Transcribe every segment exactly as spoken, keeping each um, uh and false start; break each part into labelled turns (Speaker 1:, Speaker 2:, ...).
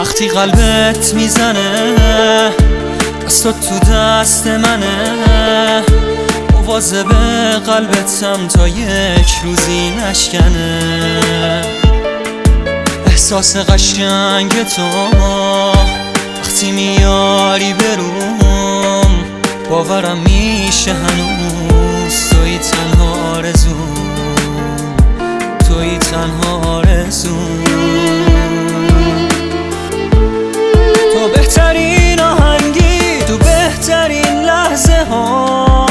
Speaker 1: وقتی قلبت میزنه دستات تو دست منه، مواظب قلبتم تا یک روزی نشکنه. احساس قشنگ تو وقتی میاری بروم، باورم میشه هنوز توی تنها آرزوم، توی تنها آرزوم. تو بهترین آهنگی تو بهترین لحظه ها،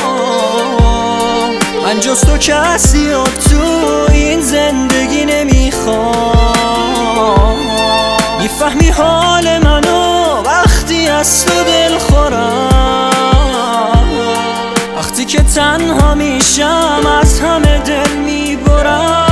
Speaker 1: من جز تو کسی رو تو این زندگی نمیخوام. میفهمی حال منو وقتی از تو دل خورم، وقتی که تنها میشم از همه دل میبرم.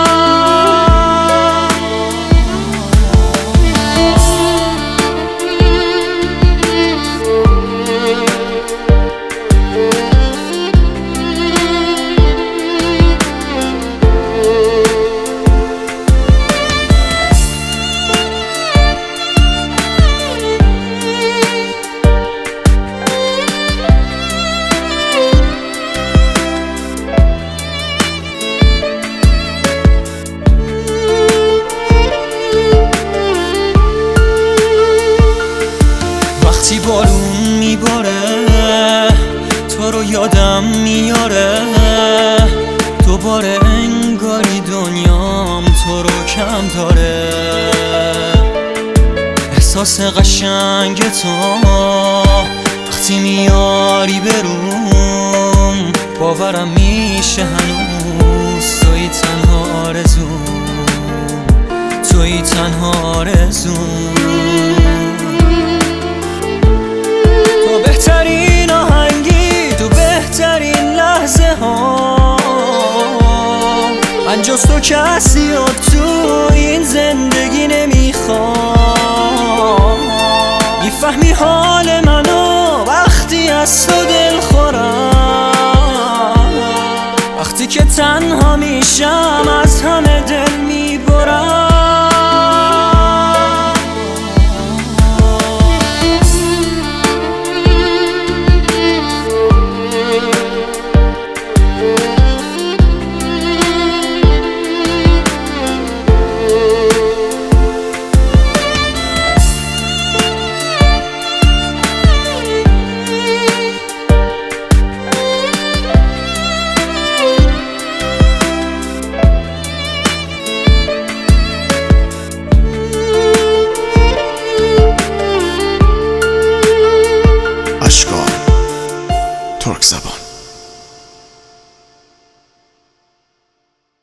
Speaker 1: وقتی بارون میباره تو رو یادم میاره، دوباره انگاری دنیام تو رو کم داره. احساس قشنگ تو وقتی میاری بروم، باورم میشه هنوز توی تنها آرزوم، توی تنها آرزوم. بهترین آهنگی تو بهترین لحظه ها، من جز تو کسی رو تو این زندگی نمیخوام. میفهمی حال منو وقتی از تو دل خورم، وقتی که تنها میشم از همه دل میبرم.
Speaker 2: اشکان ترک زبان.